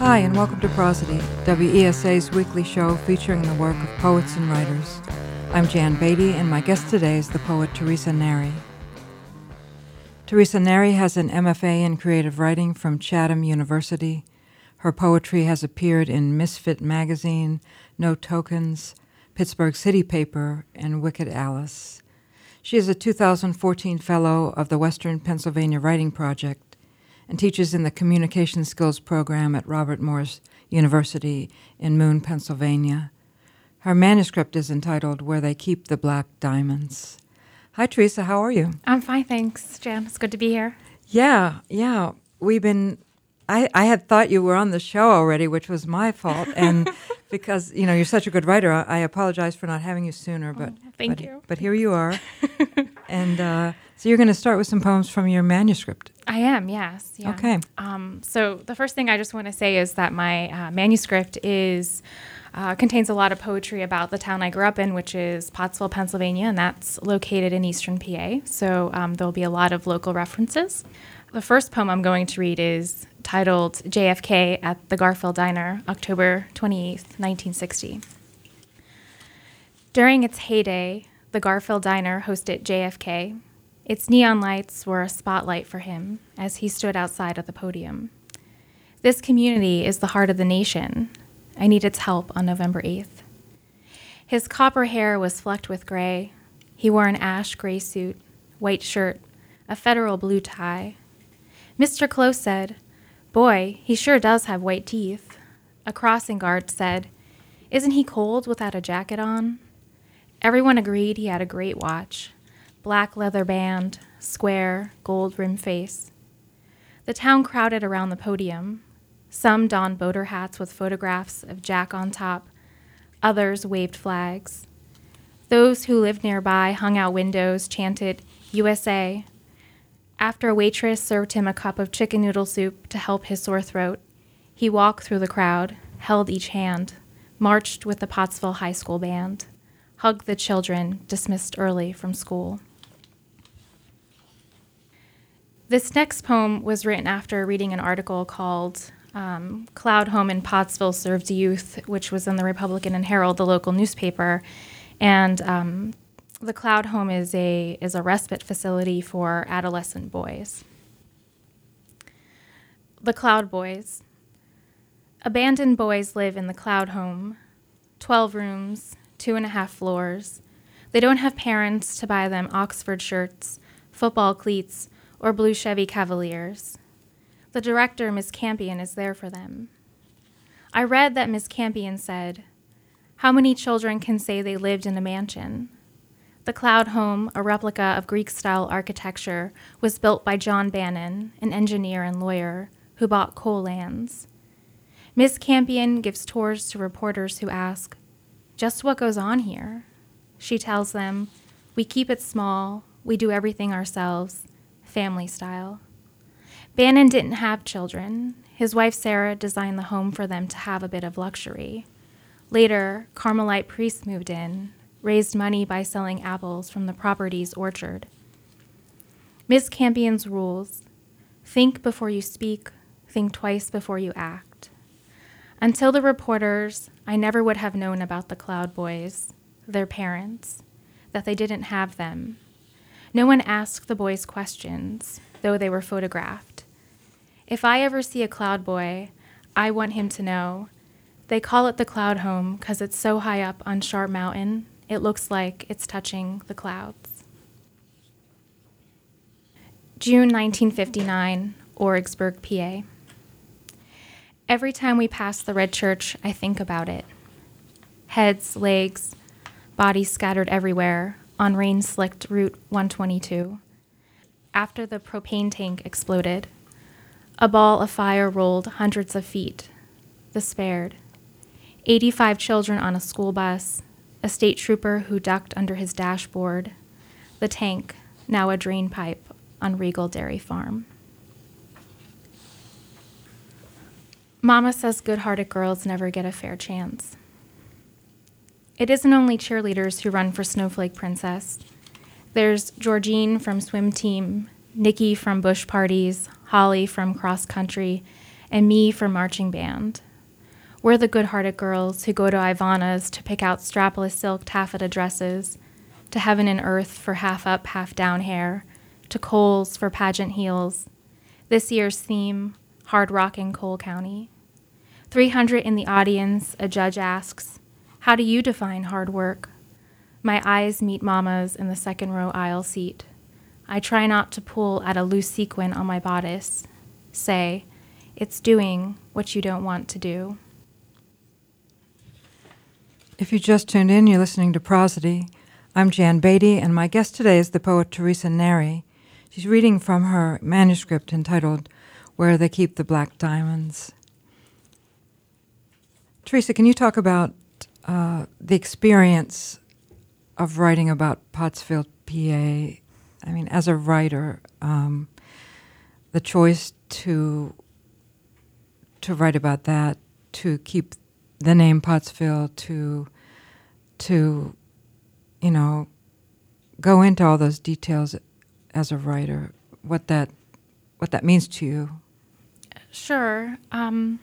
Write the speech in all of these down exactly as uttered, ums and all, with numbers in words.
Hi, and welcome to Prosody, W E S A's weekly show featuring the work of poets and writers. I'm Jan Beatty, and my guest today is the poet Teresa Neri. Teresa Neri has an M F A in creative writing from Chatham University. Her poetry has appeared in Misfit Magazine, No Tokens, Pittsburgh City Paper, and Wicked Alice. She is a two thousand fourteen Fellow of the Western Pennsylvania Writing Project and teaches in the Communication Skills Program at Robert Morris University in Moon, Pennsylvania. Her manuscript is entitled Where They Keep the Black Diamonds. Hi, Teresa. How are you? I'm fine, thanks, Jan. It's good to be here. Yeah, yeah. We've been... I, I had thought you were on the show already, which was my fault, and because, you know, you're such a good writer, I, I apologize for not having you sooner, but... Oh, thank but, you. But here you are. And uh, so you're going to start with some poems from your manuscript. I am, yes. Yeah. Okay. Um, so the first thing I just want to say is that my uh, manuscript is... Uh, contains a lot of poetry about the town I grew up in, which is Pottsville, Pennsylvania, and that's located in eastern P A. So um, there'll be a lot of local references. The first poem I'm going to read is titled J F K at the Garfield Diner, October twenty-eighth, nineteen sixty. During its heyday, the Garfield Diner hosted J F K. Its neon lights were a spotlight for him as he stood outside of the podium. This community is the heart of the nation. I need its help on November eighth. His copper hair was flecked with gray. He wore an ash gray suit, white shirt, a federal blue tie. Mister Close said, "Boy, he sure does have white teeth." A crossing guard said, "Isn't he cold without a jacket on?" Everyone agreed he had a great watch, black leather band, square, gold-rimmed face. The town crowded around the podium. Some donned boater hats with photographs of Jack on top. Others waved flags. Those who lived nearby hung out windows, chanted, "U S A." After a waitress served him a cup of chicken noodle soup to help his sore throat, he walked through the crowd, held each hand, marched with the Pottsville High School band, hugged the children dismissed early from school. This next poem was written after reading an article called Um, Cloud Home in Pottsville Serves Youth, which was in the Republican and Herald, the local newspaper. And um, the Cloud Home is a is a respite facility for adolescent boys. The Cloud Boys. Abandoned boys live in the Cloud Home. Twelve rooms, two and a half floors. They don't have parents to buy them Oxford shirts, football cleats, or blue Chevy Cavaliers. The director, Miss Campion, is there for them. I read that Miss Campion said, "How many children can say they lived in a mansion?" The Cloud Home, a replica of Greek-style architecture, was built by John Bannon, an engineer and lawyer, who bought coal lands. Miss Campion gives tours to reporters who ask, "Just what goes on here?" She tells them, "We keep it small, we do everything ourselves, family style." Bannon didn't have children. His wife Sarah designed the home for them to have a bit of luxury. Later, Carmelite priests moved in, raised money by selling apples from the property's orchard. Miss Campion's rules: think before you speak, think twice before you act. Until the reporters, I never would have known about the Cloud Boys, their parents, that they didn't have them. No one asked the boys questions, though they were photographed. If I ever see a Cloud Boy, I want him to know they call it the Cloud Home because it's so high up on Sharp Mountain, it looks like it's touching the clouds. June nineteen fifty-nine, Origsburg, P A. Every time we pass the red church, I think about it. Heads, legs, bodies scattered everywhere on rain-slicked Route one twenty-two. After the propane tank exploded, a ball of fire rolled hundreds of feet. The spared. eighty-five children on a school bus, a state trooper who ducked under his dashboard, the tank, now a drain pipe on Regal Dairy Farm. Mama says good-hearted girls never get a fair chance. It isn't only cheerleaders who run for Snowflake Princess. There's Georgine from swim team, Nikki from bush parties, Holly from cross country, and me for marching band. We're the good-hearted girls who go to Ivana's to pick out strapless silk taffeta dresses, to Heaven and Earth for half-up, half-down hair, to Kohl's for pageant heels. This year's theme, hard-rocking Cole County. three hundred in the audience, a judge asks, how do you define hard work? My eyes meet Mama's in the second row aisle seat. I try not to pull at a loose sequin on my bodice. Say, it's doing what you don't want to do. If you just tuned in, you're listening to Prosody. I'm Jan Beatty, and my guest today is the poet Teresa Neri. She's reading from her manuscript entitled Where They Keep the Black Diamonds. Teresa, can you talk about uh, the experience of writing about Pottsville, P A? I mean, as a writer, um, the choice to to write about that, to keep the name Pottsville, to to you know go into all those details as a writer, what that what that means to you. Sure. Um,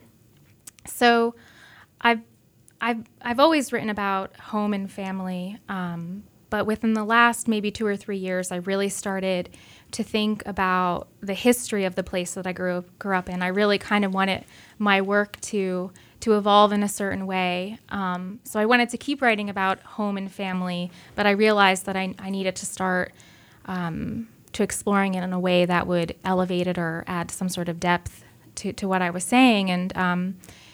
so, I've I've I've always written about home and family, um, but within the last maybe two or three years, I really started to think about the history of the place that I grew up, grew up in. I really kind of wanted my work to to evolve in a certain way. Um, so I wanted to keep writing about home and family, but I realized that I, I needed to start um, to exploring it in a way that would elevate it or add some sort of depth to, to what I was saying. And um,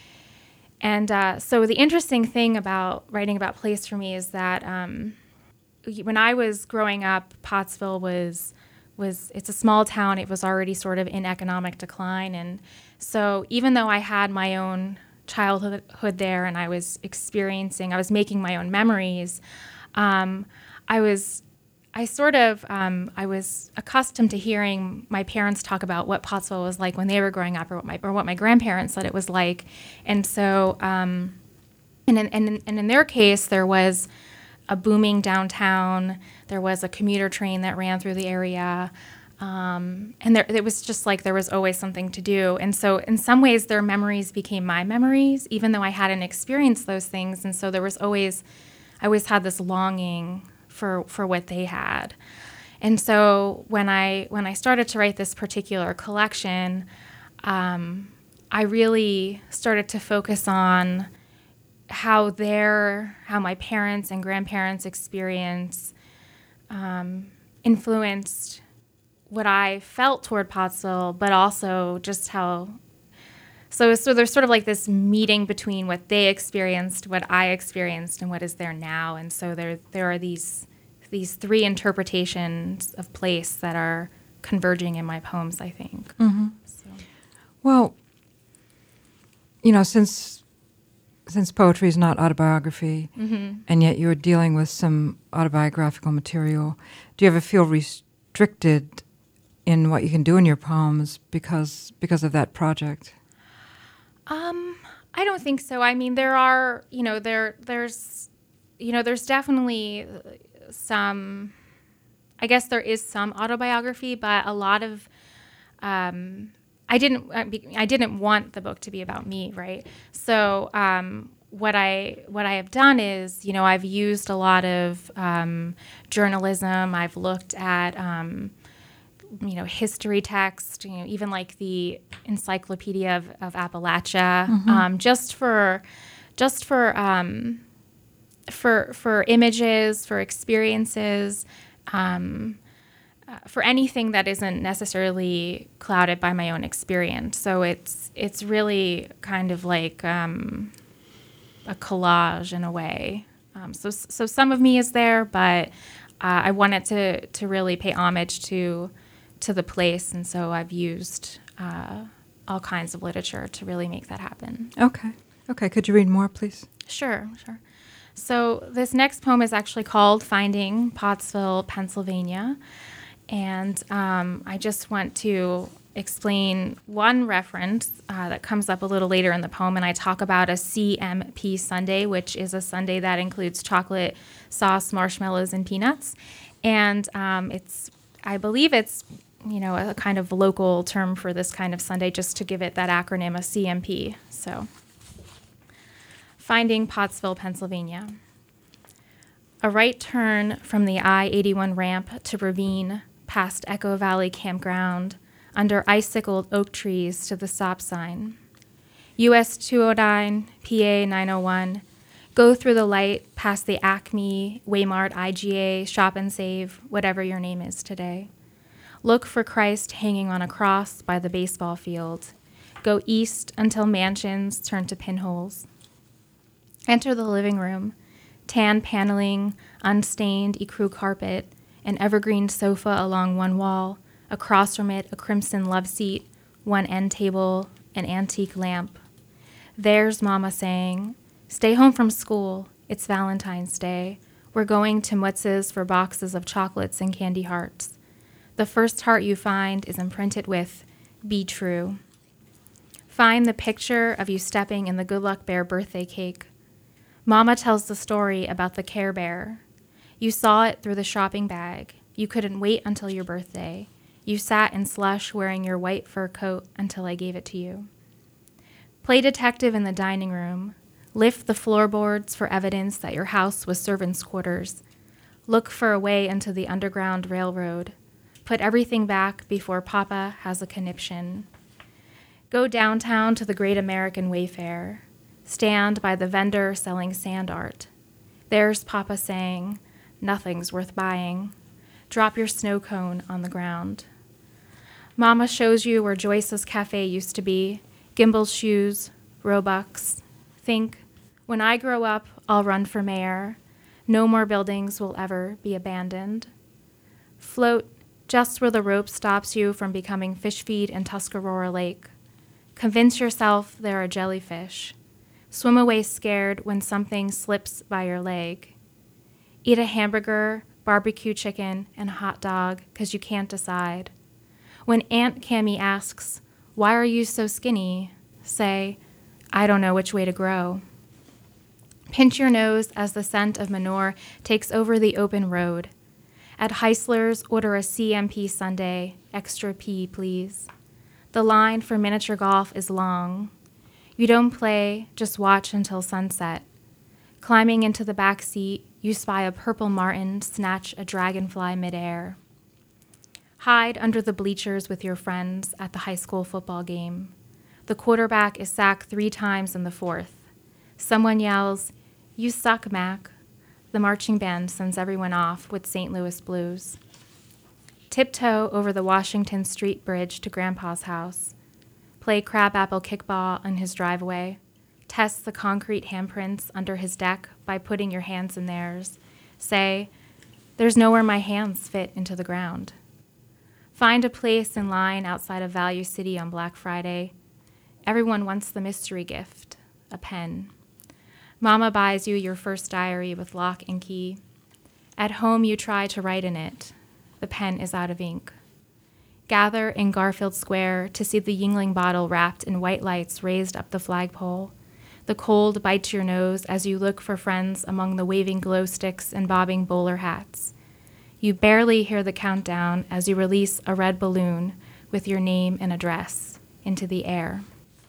and uh, so the interesting thing about writing about place for me is that um, when I was growing up, Pottsville was was it's a small town. It was already sort of in economic decline, and so even though I had my own childhood there and I was experiencing, I was making my own memories, um, I was, I sort of, um, I was accustomed to hearing my parents talk about what Pottsville was like when they were growing up, or what my, or what my grandparents said it was like, and so, um, and in, and in, and in their case, there was a booming downtown. There was a commuter train that ran through the area. Um, and there, it was just like there was always something to do. And so in some ways, their memories became my memories, even though I hadn't experienced those things. And so there was always, I always had this longing for, for what they had. And so when I, when I started to write this particular collection, um, I really started to focus on how their, how my parents and grandparents' experience um, influenced what I felt toward Pottsville, but also just how, so so there's sort of like this meeting between what they experienced, what I experienced, and what is there now. And so there there are these these three interpretations of place that are converging in my poems, I think. Mm-hmm. So. Well, you know, since since poetry is not autobiography, Mm-hmm. and yet you're dealing with some autobiographical material, do you ever feel restricted in what you can do in your poems because because of that project? Um, I don't think so. I mean, there are, you know, there there's, you know, there's definitely some, I guess there is some autobiography, but a lot of, um, I didn't, I didn't want the book to be about me, right? So, um, what I what I have done is, you know, I've used a lot of um, journalism. I've looked at, um, you know, history text, you know, even like the Encyclopedia of, of Appalachia, mm-hmm. um, just for, just for, um, for, for images, for experiences, um, uh, for anything that isn't necessarily clouded by my own experience. So it's, it's really kind of like um, a collage in a way. Um, so, so some of me is there, but uh, I wanted to, to really pay homage to to the place, and so I've used uh, all kinds of literature to really make that happen. Okay. Okay. Could you read more, please? Sure, sure. So this next poem is actually called Finding Pottsville, Pennsylvania, and um, I just want to explain one reference uh, that comes up a little later in the poem, and I talk about a C M P sundae, which is a sundae that includes chocolate sauce, marshmallows, and peanuts, and um, it's I believe it's you know, a kind of local term for this kind of Sunday, just to give it that acronym, a C M P. So, finding Pottsville, Pennsylvania. A right turn from the I eighty-one ramp to Ravine, past Echo Valley Campground, under icicled oak trees to the stop sign. U S two oh nine, P A nine oh one, go through the light past the Acme, Waymart, I G A, Shop and Save, whatever your name is today. Look for Christ hanging on a cross by the baseball field. Go east until mansions turn to pinholes. Enter the living room, tan paneling, unstained ecru carpet, an evergreen sofa along one wall, across from it a crimson love seat, one end table, an antique lamp. There's Mama saying, "Stay home from school, it's Valentine's Day. We're going to Mutz's for boxes of chocolates and candy hearts. The first heart you find is imprinted with, 'Be true.' Find the picture of you stepping in the Good Luck Bear birthday cake. Mama tells the story about the Care Bear. You saw it through the shopping bag. You couldn't wait until your birthday. You sat in slush wearing your white fur coat until I gave it to you. Play detective in the dining room. Lift the floorboards for evidence that your house was servants' quarters. Look for a way into the Underground Railroad. Put everything back before Papa has a conniption. Go downtown to the Great American Wayfair. Stand by the vendor selling sand art. There's Papa saying, "Nothing's worth buying." Drop your snow cone on the ground. Mama shows you where Joyce's Cafe used to be, Gimbel's shoes, Roebuck's. Think, when I grow up, I'll run for mayor. No more buildings will ever be abandoned. Float just where the rope stops you from becoming fish feed in Tuscarora Lake. Convince yourself there are jellyfish. Swim away scared when something slips by your leg. Eat a hamburger, barbecue chicken, and a hot dog because you can't decide. When Aunt Cammie asks, "Why are you so skinny?" say, "I don't know which way to grow." Pinch your nose as the scent of manure takes over the open road. At Heisler's, order a C M P sundae, extra P, please. The line for miniature golf is long. You don't play, just watch until sunset. Climbing into the back seat, you spy a purple martin snatch a dragonfly midair. Hide under the bleachers with your friends at the high school football game. The quarterback is sacked three times in the fourth. Someone yells, "You suck, Mac." The marching band sends everyone off with Saint Louis blues. Tiptoe over the Washington Street Bridge to Grandpa's house. Play crabapple kickball on his driveway. Test the concrete handprints under his deck by putting your hands in theirs. Say, "There's nowhere my hands fit into the ground." Find a place in line outside of Value City on Black Friday. Everyone wants the mystery gift, a pen. Mama buys you your first diary with lock and key. At home, you try to write in it. The pen is out of ink. Gather in Garfield Square to see the Yingling bottle wrapped in white lights raised up the flagpole. The cold bites your nose as you look for friends among the waving glow sticks and bobbing bowler hats. You barely hear the countdown as you release a red balloon with your name and address into the air.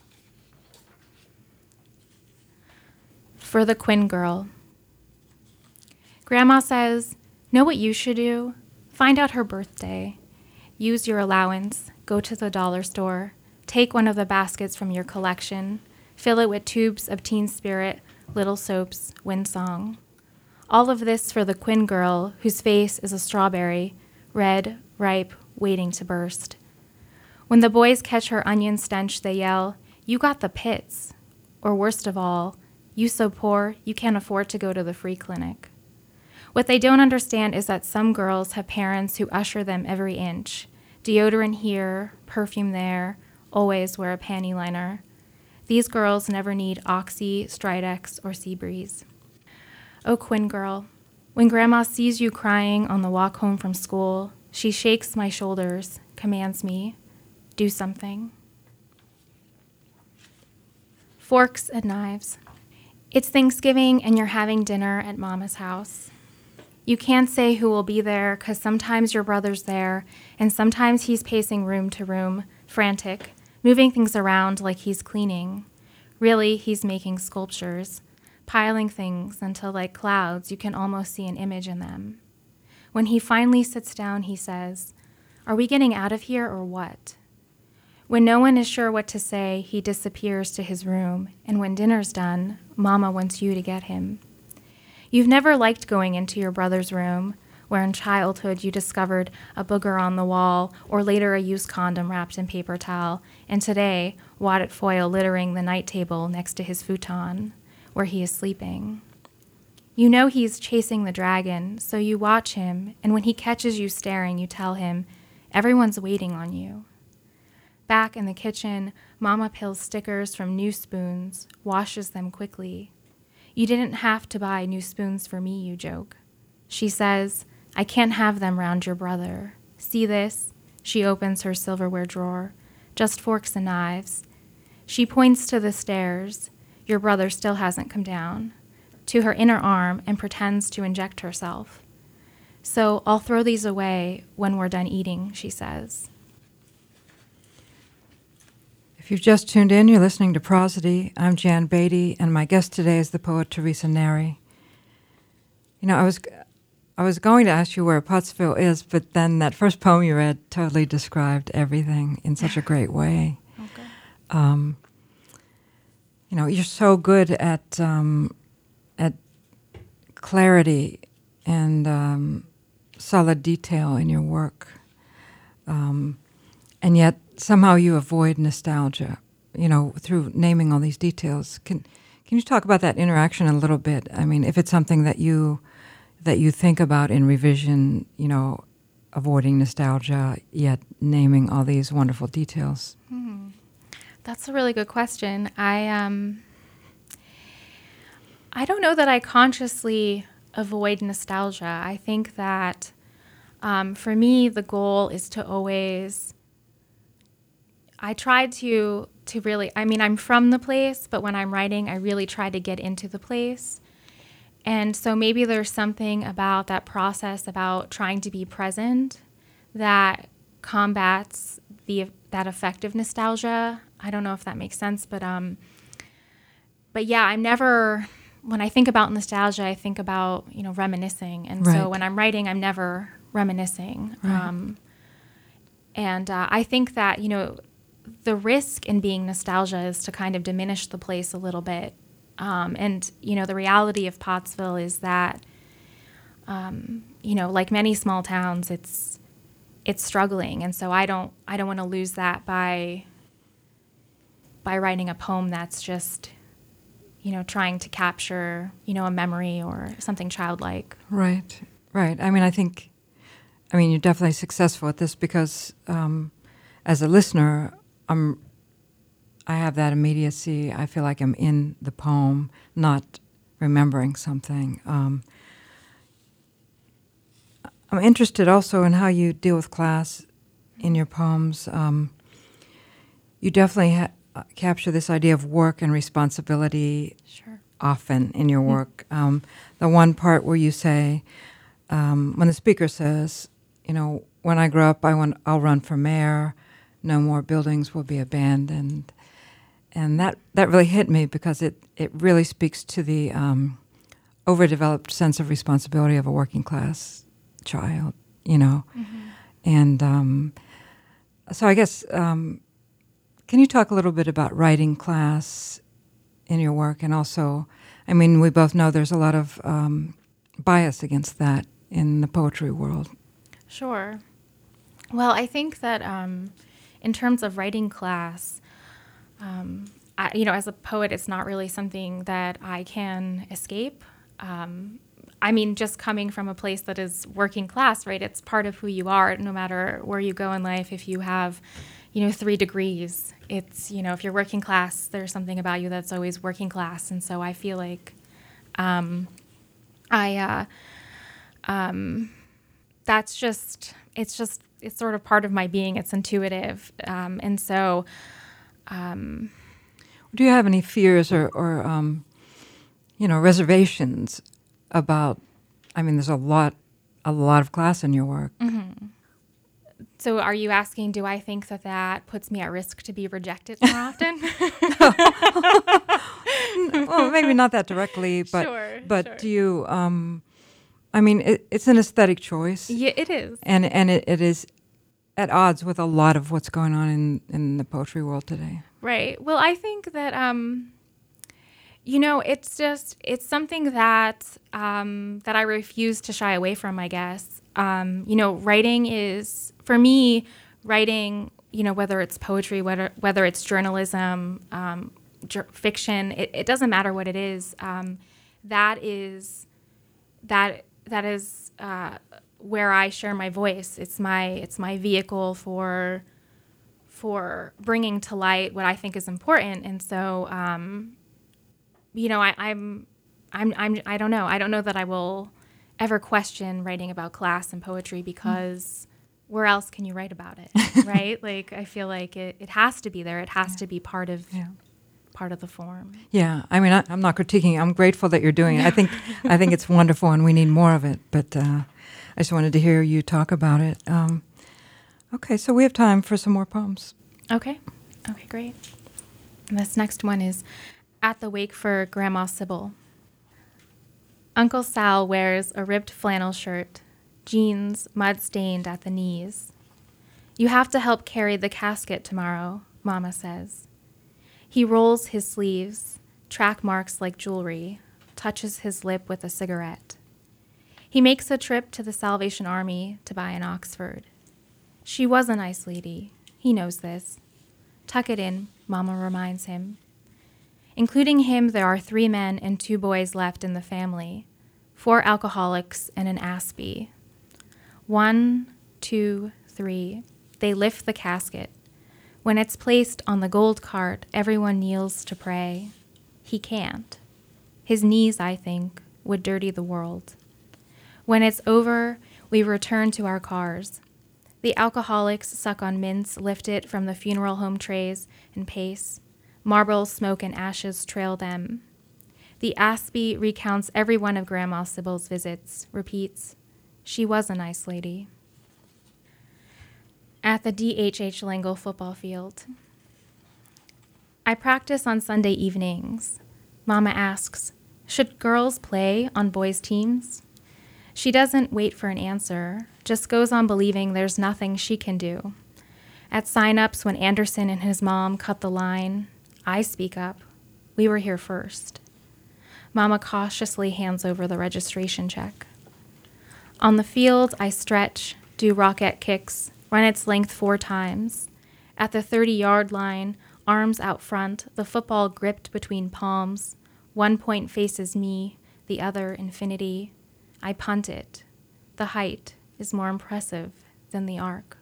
For the Quinn girl. Grandma says, know what you should do? Find out her birthday. Use your allowance, go to the dollar store, take one of the baskets from your collection, fill it with tubes of Teen Spirit, Little Soaps, Windsong. All of this for the Quinn girl whose face is a strawberry, red, ripe, waiting to burst. When the boys catch her onion stench, they yell, "You got the pits." Or worst of all, "You so poor, you can't afford to go to the free clinic." What they don't understand is that some girls have parents who usher them every inch. Deodorant here, perfume there, always wear a panty liner. These girls never need Oxy, Stridex, or Seabreeze. Oh, Quinn girl, when Grandma sees you crying on the walk home from school, she shakes my shoulders, commands me, do something. Forks and knives. It's Thanksgiving and you're having dinner at Mama's house. You can't say who will be there because sometimes your brother's there, and sometimes he's pacing room to room, frantic, moving things around like he's cleaning. Really, he's making sculptures, piling things until, like clouds, you can almost see an image in them. When he finally sits down, he says, "Are we getting out of here or what?" When no one is sure what to say, he disappears to his room, and when dinner's done, Mama wants you to get him. You've never liked going into your brother's room, where in childhood you discovered a booger on the wall, or later a used condom wrapped in paper towel, and today, wadded foil littering the night table next to his futon, where he is sleeping. You know he's chasing the dragon, so you watch him, and when he catches you staring, you tell him, "Everyone's waiting on you." Back in the kitchen, Mama peels stickers from new spoons, washes them quickly. "You didn't have to buy new spoons for me," you joke. She says, "I can't have them round your brother. See this?" She opens her silverware drawer. "Just forks and knives." She points to the stairs. Your brother still hasn't come down. To her inner arm and pretends to inject herself. "So I'll throw these away when we're done eating," she says. If you've just tuned in, you're listening to Prosody. I'm Jan Beatty, and my guest today is the poet Teresa Neri. You know, I was I was going to ask you where Pottsville is, but then that first poem you read totally described everything in such a great way. Okay. Um, you know, you're so good at um, at clarity and um, solid detail in your work, um, and yet somehow you avoid nostalgia, you know, through naming all these details. Can can you talk about that interaction a little bit? I mean, if it's something that you that you think about in revision, you know, avoiding nostalgia, yet naming all these wonderful details. Hmm. That's a really good question. I um, I don't know that I consciously avoid nostalgia. I think that um, for me, the goal is to always I try to to really, I mean, I'm from the place, but when I'm writing, I really try to get into the place. And so maybe there's something about that process, about trying to be present, that combats the that effect of nostalgia. I don't know if that makes sense, but um, but yeah, I'm never, when I think about nostalgia, I think about, you know, reminiscing. And right. so when I'm writing, I'm never reminiscing. Right. Um, and uh, I think that, you know, the risk in being nostalgia is to kind of diminish the place a little bit. Um, and, you know, the reality of Pottsville is that, um, you know, like many small towns, it's it's struggling. And so I don't I don't want to lose that by by writing a poem that's just, you know, trying to capture, you know, a memory or something childlike. Right, right. I mean, I think, I mean, you're definitely successful at this because um, as a listener, I'm, I have that immediacy. I feel like I'm in the poem, not remembering something. Um, I'm interested also in how you deal with class in your poems. Um, you definitely ha- capture this idea of work and responsibility Sure. often in your work. Um, the one part where you say, um, when the speaker says, you know, when I grow up, I want, I'll run for mayor. No more buildings will be abandoned. And that, that really hit me because it, it really speaks to the um, overdeveloped sense of responsibility of a working class child, you know. Mm-hmm. And um, so I guess, um, can you talk a little bit about writing class in your work? And also, I mean, we both know there's a lot of um, bias against that in the poetry world. Sure. Well, I think that um, in terms of writing class, um, I, you know, as a poet, it's not really something that I can escape. Um, I mean, just coming from a place that is working class, right? It's part of who you are, no matter where you go in life. If you have, you know, three degrees, it's, you know, if you're working class, there's something about you that's always working class. And so I feel like um, I, uh, um, that's just, it's just, it's sort of part of my being. It's intuitive. Um, and so, um, do you have any fears or, or um, you know, reservations about, I mean, there's a lot a lot of class in your work. Mm-hmm. So are you asking, do I think that that puts me at risk to be rejected more often? Well, maybe not that directly, but Sure, but sure. do you? Um, I mean, it, it's an aesthetic choice. Yeah, it is. And and it, it is at odds with a lot of what's going on in, in the poetry world today. Right. Well, I think that, um, you know, it's just, it's something that um, that I refuse to shy away from, I guess. Um, you know, writing is, for me, writing, you know, whether it's poetry, whether whether it's journalism, um, j- fiction, it, it doesn't matter what it is. Um, that is, that that is uh, where I share my voice. It's my it's my vehicle for for bringing to light what I think is important. And so, um, you know, I, I'm I'm I'm I don't know. I don't know that I will ever question writing about class and poetry, because mm. where else can you write about it, right? Like, I feel like it, it has to be there. It has yeah. to be part of yeah. part of the form. Yeah, I mean, I, I'm not critiquing. I'm grateful that you're doing it. I think I think it's wonderful, and we need more of it. But uh, I just wanted to hear you talk about it. Um, okay, so we have time for some more poems. Okay. Okay, great. And this next one is At the Wake for Grandma Sybil. Uncle Sal wears a ripped flannel shirt, jeans mud-stained at the knees. You have to help carry the casket tomorrow, Mama says. He rolls his sleeves, track marks like jewelry, touches his lip with a cigarette. He makes a trip to the Salvation Army to buy an Oxford. She was a nice lady. He knows this. Tuck it in, Mama reminds him. Including him, there are three men and two boys left in the family, four alcoholics and an Aspie. One, two, three. They lift the casket. When it's placed on the gold cart, everyone kneels to pray. He can't. His knees, I think, would dirty the world. When it's over, we return to our cars. The alcoholics suck on mints lifted from the funeral home trays and pace. Marble smoke and ashes trail them. The Aspie recounts every one of Grandma Sybil's visits, repeats, she was a nice lady. At the D H H Langle football field. I practice on Sunday evenings. Mama asks, should girls play on boys' teams? She doesn't wait for an answer, just goes on believing there's nothing she can do. At sign-ups, when Anderson and his mom cut the line, I speak up. We were here first. Mama cautiously hands over the registration check. On the field, I stretch, do rocket kicks, run its length four times. At the thirty-yard line, arms out front, the football gripped between palms. One point faces me, the other infinity. I punt it. The height is more impressive than the arc.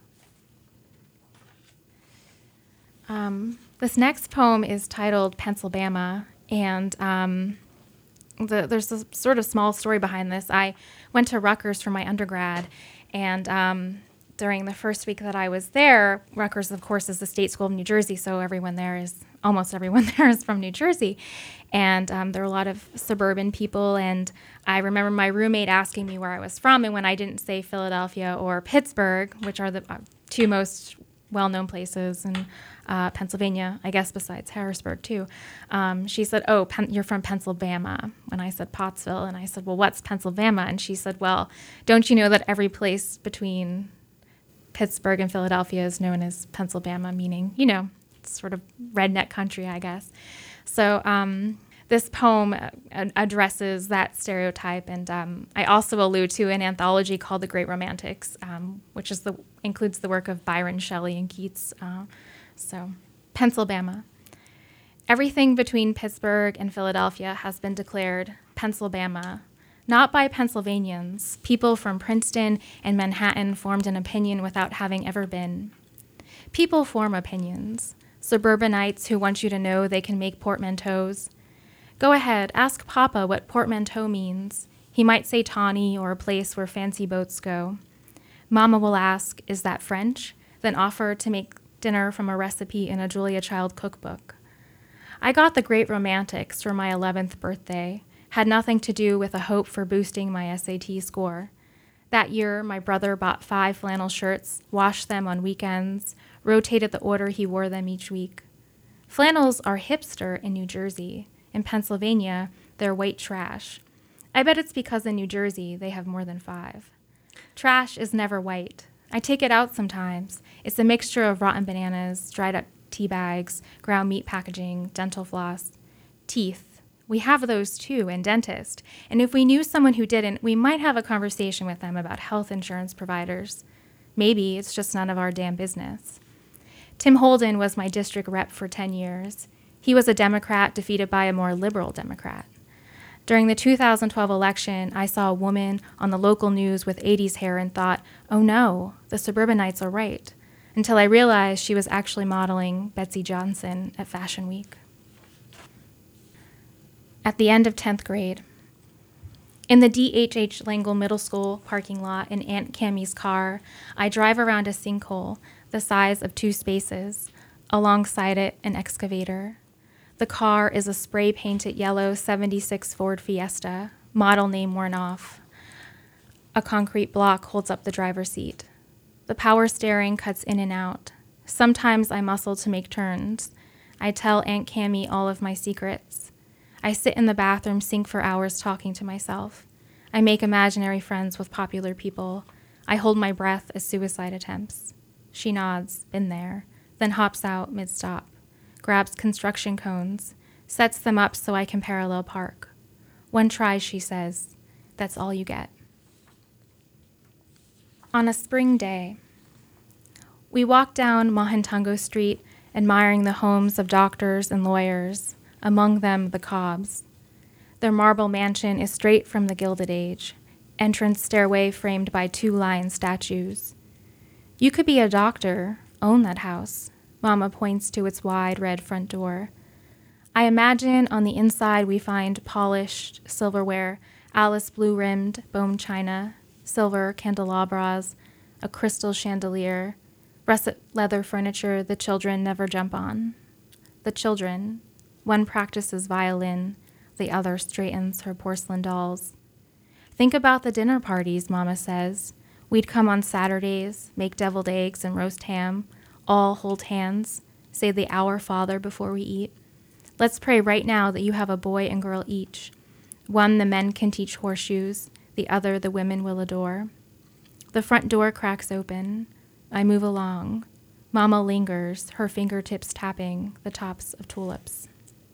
Um, this next poem is titled Pennsylvania, and um, the, there's a sort of small story behind this. I went to Rutgers for my undergrad, and um, during the first week that I was there, Rutgers, of course, is the state school of New Jersey, so everyone there is, almost everyone there is from New Jersey. And um, there were a lot of suburban people, and I remember my roommate asking me where I was from, and when I didn't say Philadelphia or Pittsburgh, which are the uh, two most well-known places in uh, Pennsylvania, I guess besides Harrisburg too, um, she said, oh, Pen- you're from Pennsylvania. When I said Pottsville, and I said, well, what's Pennsylvania? And she said, well, don't you know that every place between Pittsburgh and Philadelphia is known as Pennsylvania, meaning, you know, sort of redneck country, I guess. So um, this poem uh, addresses that stereotype, and um, I also allude to an anthology called The Great Romantics, um, which is the includes the work of Byron, Shelley, and Keats. Uh, so, Pennsylvania. Everything between Pittsburgh and Philadelphia has been declared Pennsylvania, not by Pennsylvanians. People from Princeton and Manhattan formed an opinion without having ever been. People form opinions. Suburbanites who want you to know they can make portmanteaus. Go ahead, ask Papa what portmanteau means. He might say tawny or a place where fancy boats go. Mama will ask, is that French? Then offer to make dinner from a recipe in a Julia Child cookbook. I got The Great Romantics for my eleventh birthday. Had nothing to do with a hope for boosting my S A T score. That year, my brother bought five flannel shirts, washed them on weekends, rotated the order he wore them each week. Flannels are hipster in New Jersey. In Pennsylvania, they're white trash. I bet it's because in New Jersey, they have more than five. Trash is never white. I take it out sometimes. It's a mixture of rotten bananas, dried up tea bags, ground meat packaging, dental floss, teeth. We have those too, and dentists. And if we knew someone who didn't, we might have a conversation with them about health insurance providers. Maybe it's just none of our damn business. Tim Holden was my district rep for ten years. He was a Democrat defeated by a more liberal Democrat. During the two thousand twelve election, I saw a woman on the local news with eighties hair and thought, oh no, the suburbanites are right, until I realized she was actually modeling Betsy Johnson at Fashion Week. At the end of tenth grade, in the D H H Langle Middle School parking lot in Aunt Cammie's car, I drive around a sinkhole the size of two spaces, alongside it an excavator. The car is a spray-painted yellow seventy-six Ford Fiesta, model name worn off. A concrete block holds up the driver's seat. The power steering cuts in and out. Sometimes I muscle to make turns. I tell Aunt Cammie all of my secrets. I sit in the bathroom sink for hours talking to myself. I make imaginary friends with popular people. I hold my breath as suicide attempts. She nods, been there, then hops out mid-stop, grabs construction cones, sets them up so I can parallel park. One try, she says. That's all you get. On a spring day, we walk down Mohantongo Street, admiring the homes of doctors and lawyers, among them the Cobbs. Their marble mansion is straight from the Gilded Age, entrance stairway framed by two lion statues. You could be a doctor, own that house. Mama points to its wide red front door. I imagine on the inside we find polished silverware, Alice blue-rimmed bone china, silver candelabras, a crystal chandelier, russet leather furniture the children never jump on. The children, one practices violin, the other straightens her porcelain dolls. Think about the dinner parties, Mama says. We'd come on Saturdays, make deviled eggs and roast ham, all hold hands, say the Our Father before we eat. Let's pray right now that you have a boy and girl each. One the men can teach horseshoes, the other the women will adore. The front door cracks open. I move along. Mama lingers, her fingertips tapping the tops of tulips.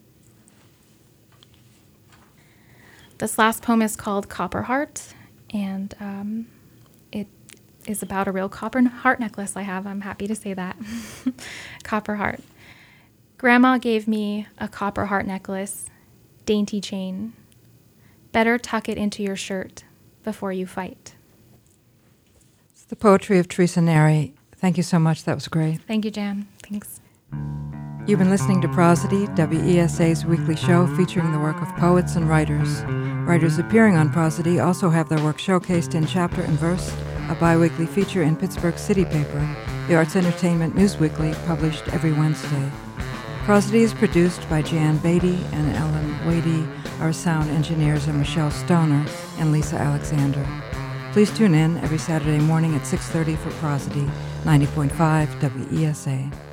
This last poem is called Copper Heart, and um, it is about a real copper heart necklace I have. I'm happy to say that. Copper Heart. Grandma gave me a copper heart necklace, dainty chain. Better tuck it into your shirt before you fight. It's the poetry of Teresa Neri. Thank you so much. That was great. Thank you, Jan. Thanks. You've been listening to Prosody, W E S A's weekly show featuring the work of poets and writers. Writers appearing on Prosody also have their work showcased in Chapter and Verse, a bi-weekly feature in Pittsburgh City Paper, the Arts Entertainment News Weekly, published every Wednesday. Prosody is produced by Jan Beatty and Ellen Wadey. Our sound engineers are Michelle Stoner and Lisa Alexander. Please tune in every Saturday morning at six thirty for Prosody, ninety point five W E S A.